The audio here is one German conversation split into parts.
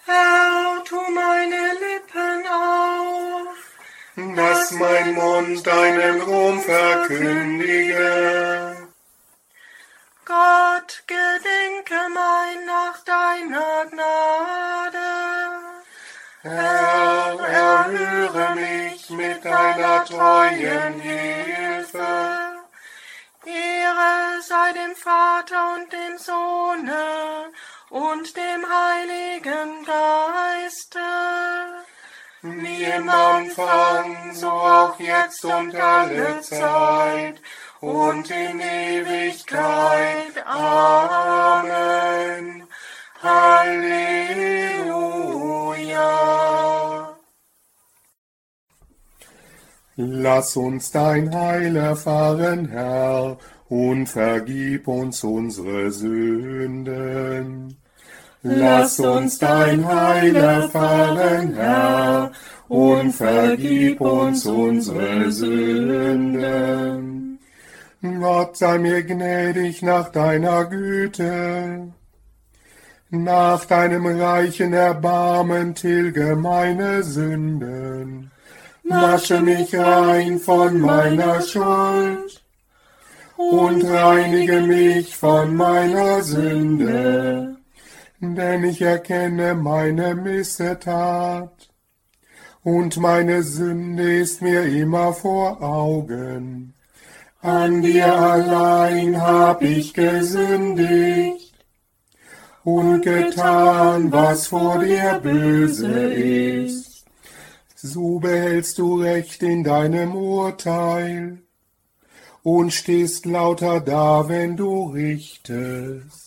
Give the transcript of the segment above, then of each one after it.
Herr, tu meine Lippen auf, dass mein Mund deinen Ruhm verkündige. Gott, gedenke mein nach deiner Gnade. Herr, erhöre mich mit deiner treuen Hilfe. Ehre sei dem Vater und dem Sohne und dem Heiligen Geiste, Wie im Anfang, so auch jetzt und alle Zeit und in Ewigkeit. Amen. Halleluja. Lass uns dein Heil erfahren, Herr, und vergib uns unsere Sünden. Lass uns dein Heil erfahren, Herr, und vergib uns unsere Sünden. Gott sei mir gnädig nach deiner Güte. Nach deinem reichen Erbarmen tilge meine Sünden. Wasche mich rein von meiner Schuld und reinige mich von meiner Sünde. Denn ich erkenne meine Missetat und meine Sünde ist mir immer vor Augen. An dir allein hab ich gesündigt und getan, was vor dir böse ist. So behältst du Recht in deinem Urteil und stehst lauter da, wenn du richtest.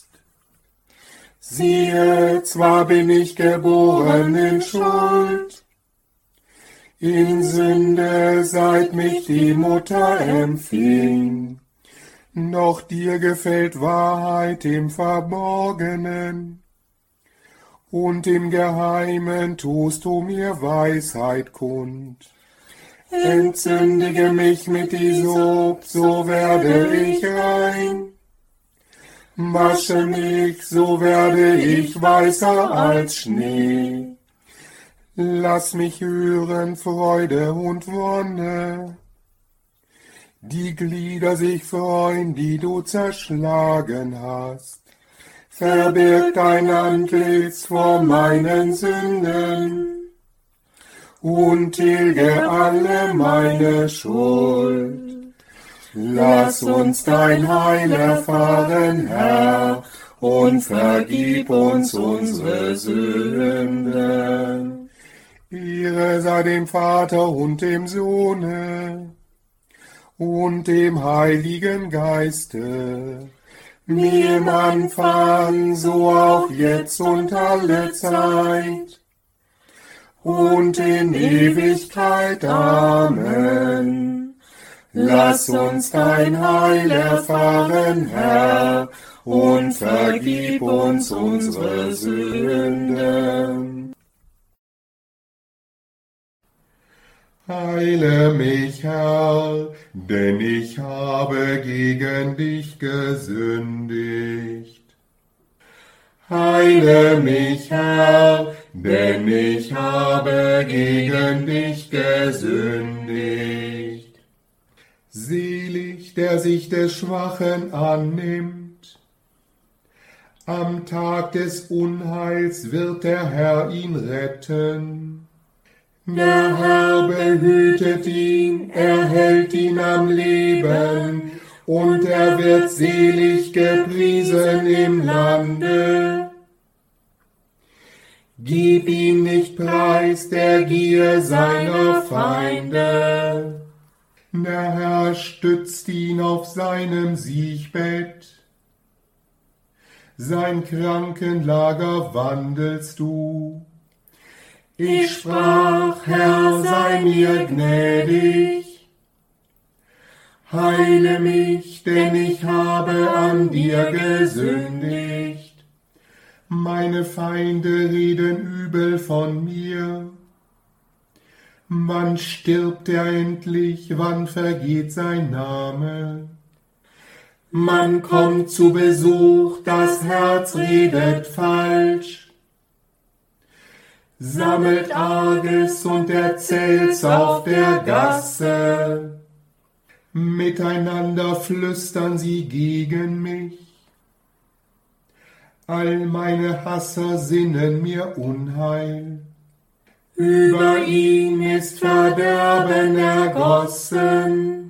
Siehe, zwar bin ich geboren in Schuld, in Sünde, seit mich die Mutter empfing, doch dir gefällt Wahrheit im Verborgenen. Und im Geheimen tust du mir Weisheit kund. Entsündige mich mit Isop, so werde ich rein. Wasche mich, so werde ich weißer als Schnee. Lass mich hören Freude und Wonne. Die Glieder sich freuen, die du zerschlagen hast. Verbirg dein Antlitz vor meinen Sünden und tilge alle meine Schuld. Lass uns dein Heil erfahren, Herr, und vergib uns unsere Sünden. Ehre sei dem Vater und dem Sohne und dem Heiligen Geiste, wie im Anfang, so auch jetzt und alle Zeit und in Ewigkeit. Amen. Lass uns dein Heil erfahren, Herr, und vergib uns unsere Sünden. Heile mich, Herr, denn ich habe gegen dich gesündigt. Heile mich, Herr, denn ich habe gegen dich gesündigt. Selig, der sich des Schwachen annimmt. Am Tag des Unheils wird der Herr ihn retten. Der Herr behütet ihn, er hält ihn am Leben, und er wird selig gepriesen im Lande. Gib ihn nicht preis der Gier seiner Feinde. Der Herr stützt ihn auf seinem Siegbett. Sein Krankenlager wandelst du. Ich sprach, Herr, sei mir gnädig. Heile mich, denn ich habe an dir gesündigt. Meine Feinde reden übel von mir. Wann stirbt er endlich, wann vergeht sein Name? Man kommt zu Besuch, das Herz redet falsch. sammelt Arges und erzählt's auf der Gasse. Miteinander flüstern sie gegen mich. All meine Hasser sinnen mir Unheil. Über ihn ist Verderben ergossen.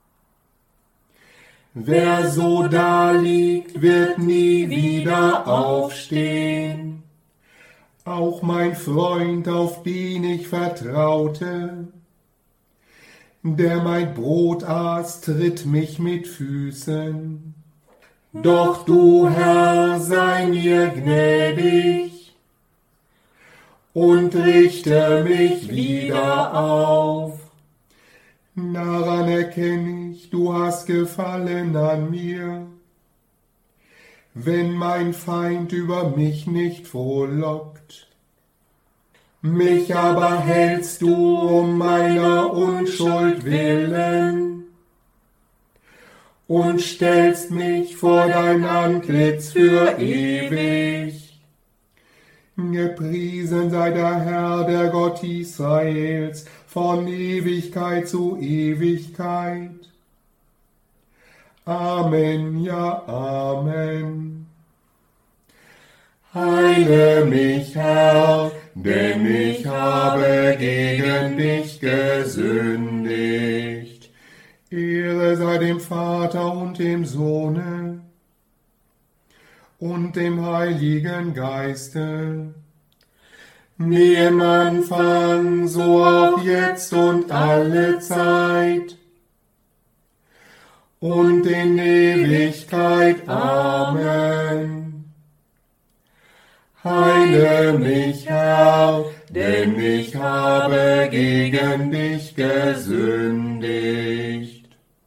Wer so daliegt, wird nie wieder aufstehen. Auch mein Freund, auf den ich vertraute, der mein Brot aß, tritt mich mit Füßen. Doch du, Herr, sei mir gnädig und richte mich wieder auf. Daran erkenne ich, du hast Gefallen an mir. Wenn mein Feind über mich nicht frohlockt, mich aber hältst du um meiner Unschuld willen und stellst mich vor dein Antlitz für ewig. Gepriesen sei der Herr, der Gott Israels, von Ewigkeit zu Ewigkeit. Amen, ja, Amen. Heile mich, Herr, denn ich habe gegen dich gesündigt. Ehre sei dem Vater und dem Sohne und dem Heiligen Geiste, wie im Anfang, so auch jetzt und alle Zeit und in Ewigkeit. Amen. Heile mich, Herr, denn ich habe gegen dich gesündigt.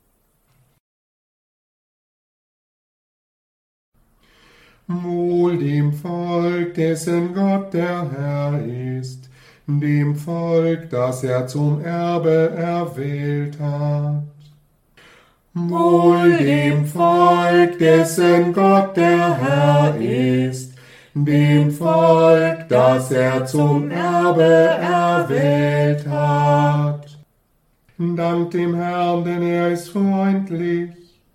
Wohl dem Volk, dessen Gott der Herr ist, dem Volk, das er zum Erbe erwählt hat. Wohl dem Volk, dessen Gott der Herr ist, dem Volk, das er zum Erbe erwählt hat. Dank dem Herrn, denn er ist freundlich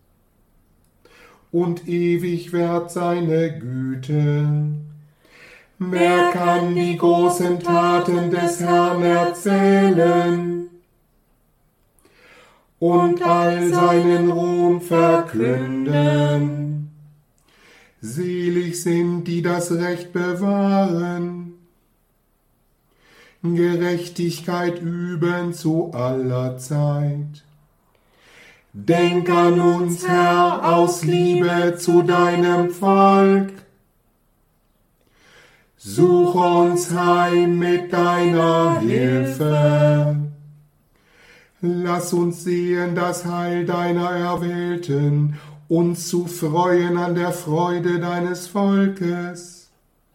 und ewig währt seine Güte. Wer kann die großen Taten des Herrn erzählen und all seinen Ruhm verkünden? Selig sind, die das Recht bewahren, Gerechtigkeit üben zu aller Zeit. Denk an uns, Herr, aus Liebe zu deinem Volk. Suche uns heim mit deiner Hilfe. Lass uns sehen das Heil deiner Erwählten, uns zu freuen an der Freude deines Volkes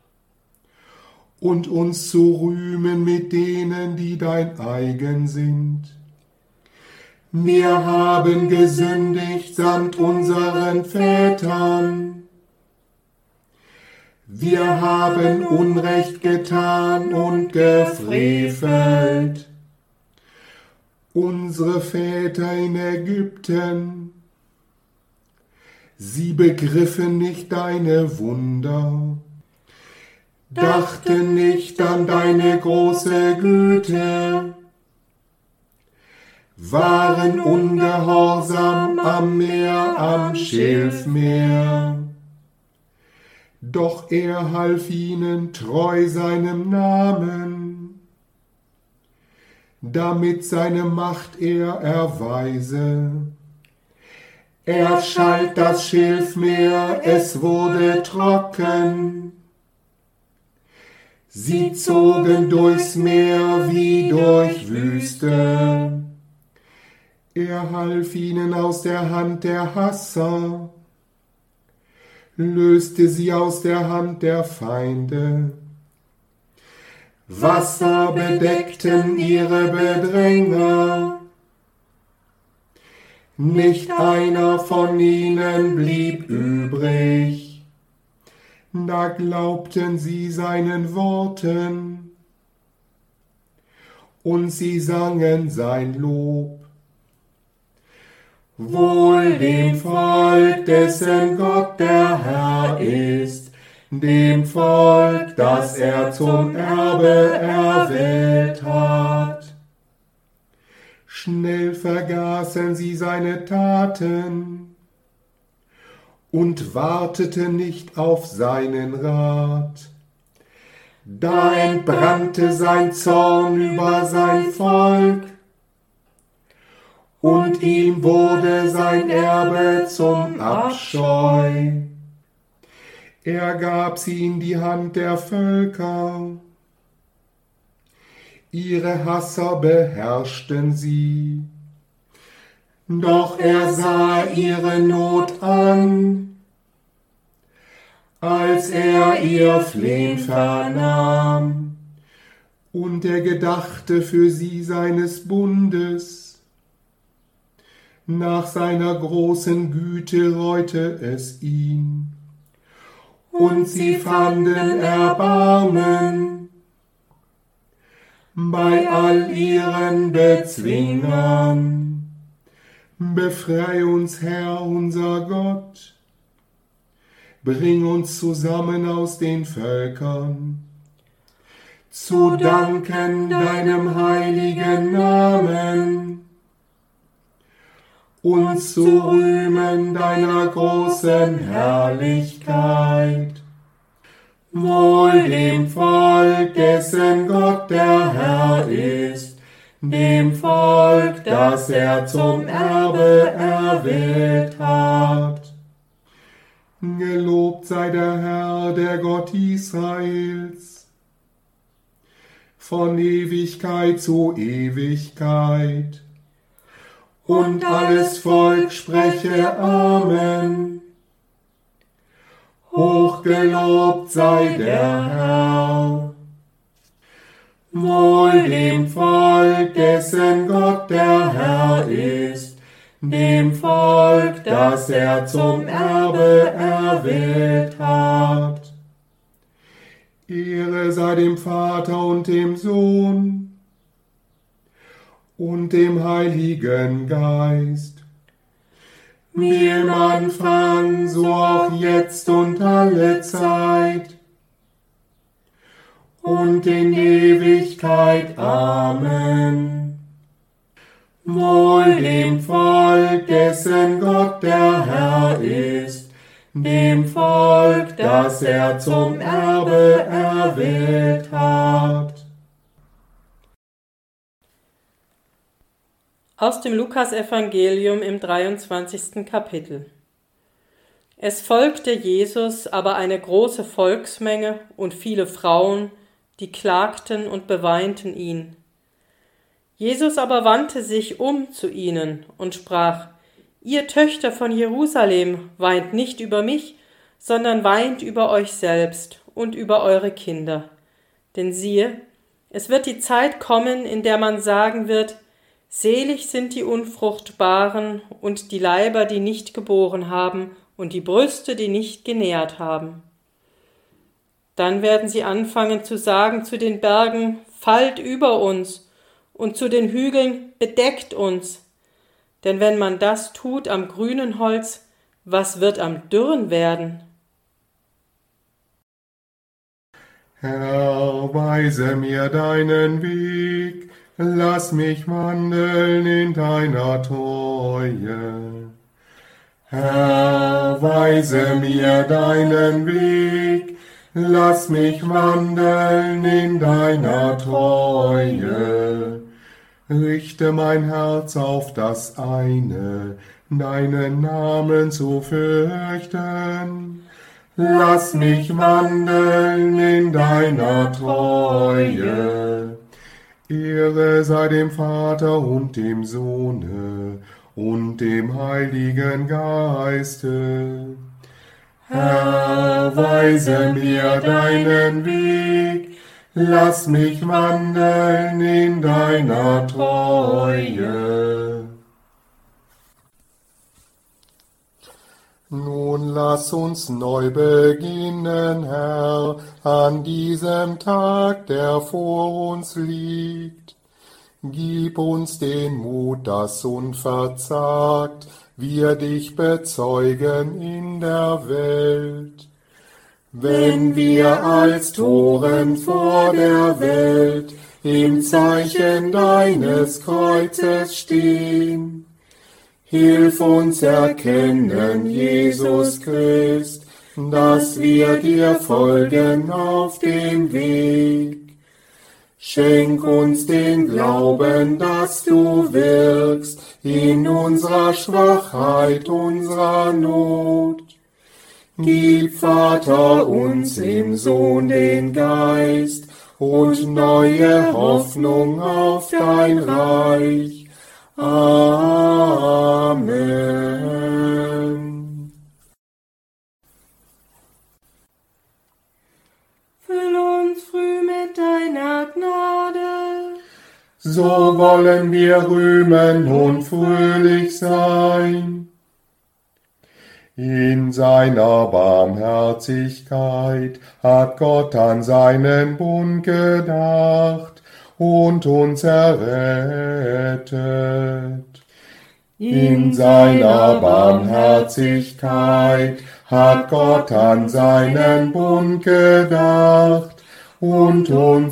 und uns zu rühmen mit denen, die dein eigen sind. Wir haben gesündigt samt unseren Vätern. Wir haben Unrecht getan und gefrevelt. Unsere Väter in Ägypten, sie begriffen nicht deine Wunder, dachten nicht an deine große Güte, waren ungehorsam am Meer, am Schilfmeer. Doch er half ihnen treu seinem Namen, damit seine Macht er erweise. Er schalt das Schilfmeer, es wurde trocken. Sie zogen durchs Meer wie durch Wüste. Er half ihnen aus der Hand der Hasser, löste sie aus der Hand der Feinde. Wasser bedeckten ihre Bedränger, nicht einer von ihnen blieb übrig. Da glaubten sie seinen Worten und sie sangen sein Lob. Wohl dem Volk, dessen Gott der Herr ist, dem Volk, das er zum Erbe erwählt hat. Schnell vergaßen sie seine Taten und warteten nicht auf seinen Rat. Da entbrannte sein Zorn über sein Volk, und ihm wurde sein Erbe zum Abscheu. Er gab sie in die Hand der Völker, ihre Hasser beherrschten sie. Doch er sah ihre Not an, als er ihr Flehen vernahm, und er gedachte für sie seines Bundes. Nach seiner großen Güte reute es ihn, und sie fanden Erbarmen bei all ihren Bezwingern. Befrei uns, Herr, unser Gott, bring uns zusammen aus den Völkern, zu danken deinem heiligen Namen, und zu rühmen deiner großen Herrlichkeit. Wohl dem Volk, dessen Gott der Herr ist, dem Volk, das er zum Erbe erwählt hat. Gelobt sei der Herr, der Gott Israels, von Ewigkeit zu Ewigkeit. Und alles Volk spreche Amen. Hochgelobt sei der Herr. Wohl dem Volk, dessen Gott der Herr ist, dem Volk, das er zum Erbe erwählt hat. Ehre sei dem Vater und dem Sohn und dem Heiligen Geist, wie im Anfang, so auch jetzt und alle Zeit und in Ewigkeit. Amen. Wohl dem Volk, dessen Gott der Herr ist, dem Volk, das er zum Erbe erwählt hat. Aus dem Lukasevangelium im 23. Kapitel. Es folgte Jesus aber eine große Volksmenge und viele Frauen, die klagten und beweinten ihn. Jesus aber wandte sich um zu ihnen und sprach: Ihr Töchter von Jerusalem, weint nicht über mich, sondern weint über euch selbst und über eure Kinder. Denn siehe, es wird die Zeit kommen, in der man sagen wird: Selig sind die Unfruchtbaren und die Leiber, die nicht geboren haben, und die Brüste, die nicht genährt haben. Dann werden sie anfangen zu sagen zu den Bergen: Fallt über uns, und zu den Hügeln: Bedeckt uns. Denn wenn man das tut am grünen Holz, was wird am dürren werden? Herr, weise mir deinen Weg, lass mich wandeln in deiner Treue. Herr, weise mir deinen Weg, lass mich wandeln in deiner Treue. Richte mein Herz auf das eine, deinen Namen zu fürchten. Lass mich wandeln in deiner Treue. Ehre sei dem Vater und dem Sohne und dem Heiligen Geiste. Herr, weise mir deinen Weg, lass mich wandeln in deiner Treue. Nun lass uns neu beginnen, Herr, an diesem Tag, der vor uns liegt. Gib uns den Mut, dass unverzagt wir dich bezeugen in der Welt. Wenn wir als Toren vor der Welt im Zeichen deines Kreuzes stehen, hilf uns erkennen, Jesus Christ, dass wir dir folgen auf dem Weg. Schenk uns den Glauben, dass du wirkst in unserer Schwachheit, unserer Not. Gib, Vater, uns im Sohn den Geist und neue Hoffnung auf dein Reich. Amen. Füll uns früh mit deiner Gnade, So wollen wir rühmen und fröhlich sein. In seiner Barmherzigkeit hat Gott an seinen Bund gedacht und uns errettet. In seiner Barmherzigkeit hat Gott an seinen Bund gedacht und uns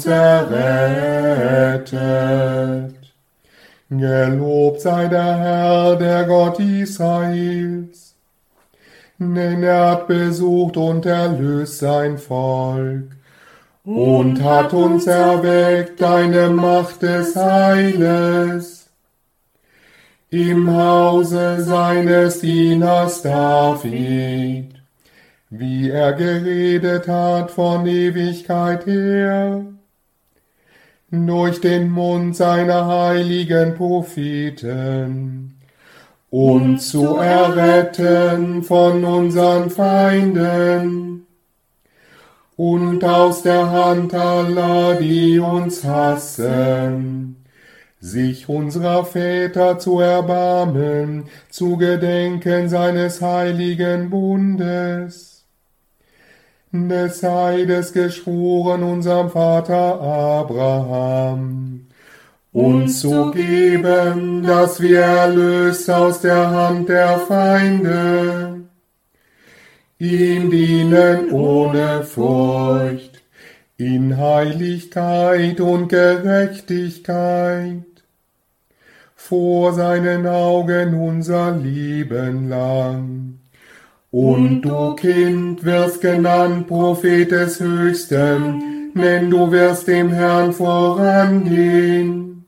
errettet. Gelobt sei der Herr, der Gott Israels, denn er hat besucht und erlöst sein Volk und hat uns erweckt deine Macht des Heiles im Hause seines Dieners David, wie er geredet hat von Ewigkeit her, durch den Mund seiner heiligen Propheten, uns zu erretten von unseren Feinden und aus der Hand aller, die uns hassen, sich unserer Väter zu erbarmen, zu gedenken seines heiligen Bundes, des Eides geschworen unserem Vater Abraham, uns zu geben, dass wir erlöst aus der Hand der Feinde, ihm dienen ohne Furcht, in Heiligkeit und Gerechtigkeit, vor seinen Augen unser Leben lang. Und du, Kind, wirst genannt Prophet des Höchsten, denn du wirst dem Herrn vorangehen,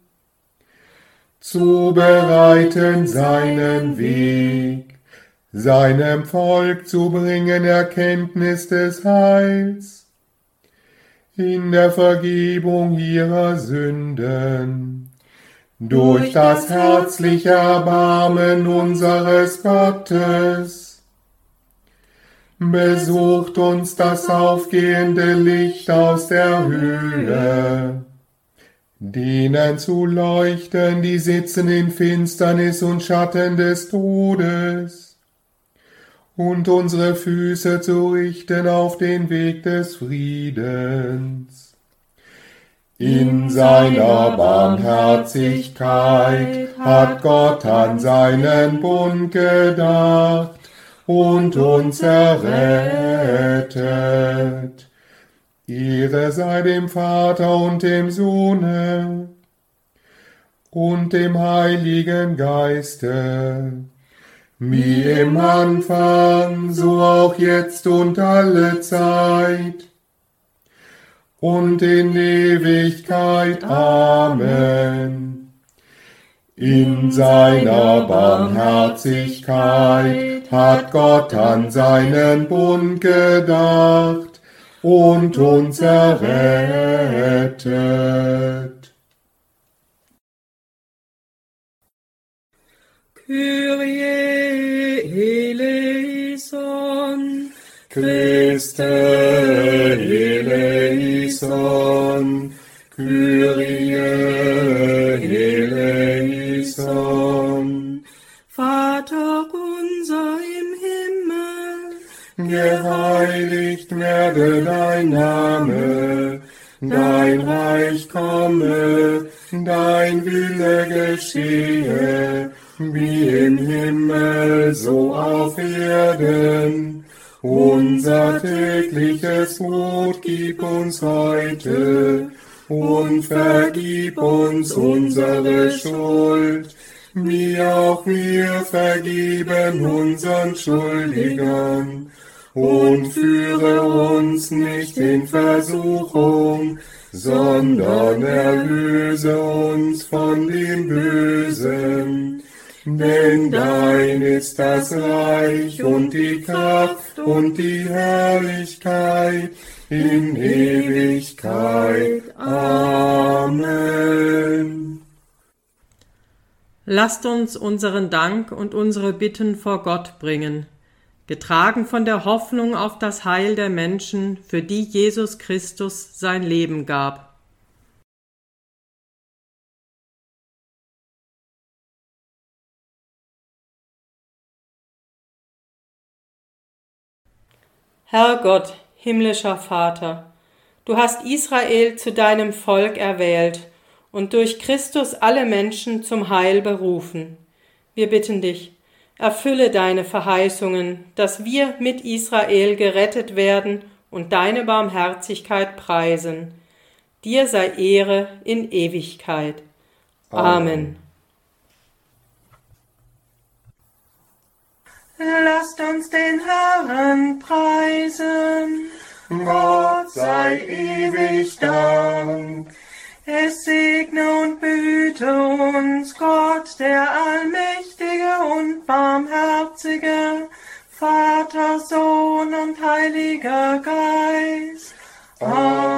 zu bereiten seinen Weg, seinem Volk zu bringen Erkenntnis des Heils, in der Vergebung ihrer Sünden, durch das herzliche Erbarmen unseres Gottes. Besucht uns das aufgehende Licht aus der Höhe, denen zu leuchten, die sitzen in Finsternis und Schatten des Todes, und unsere Füße zu richten auf den Weg des Friedens. In seiner Barmherzigkeit hat Gott an seinen Bund gedacht und uns errettet. Ehre sei dem Vater und dem Sohne und dem Heiligen Geiste, wie im Anfang, so auch jetzt und alle Zeit und in Ewigkeit. Amen. In seiner Barmherzigkeit hat Gott an seinen Bund gedacht und uns errettet. Kyrie eleison, Christe eleison, Kyrie eleison. Vater unser im Himmel, Geheiligt werde dein Name, dein Reich komme, dein Wille geschehe, wie im Himmel, so auf Erden. Unser tägliches Brot gib uns heute und vergib uns unsere Schuld, wie auch wir vergeben unseren Schuldigern. Und führe uns nicht in Versuchung, sondern erlöse uns von dem Bösen. Denn dein ist das Reich und die Kraft und die Herrlichkeit in Ewigkeit. Amen. Lasst uns unseren Dank und unsere Bitten vor Gott bringen, getragen von der Hoffnung auf das Heil der Menschen, für die Jesus Christus sein Leben gab. Herr Gott, himmlischer Vater, du hast Israel zu deinem Volk erwählt und durch Christus alle Menschen zum Heil berufen. Wir bitten dich, erfülle deine Verheißungen, dass wir mit Israel gerettet werden und deine Barmherzigkeit preisen. Dir sei Ehre in Ewigkeit. Amen. Lasst uns den Herrn preisen. Gott sei ewig Dank. Es segne und behüte uns Gott, der allmächtige und barmherzige, Vater, Sohn und Heiliger Geist. Amen.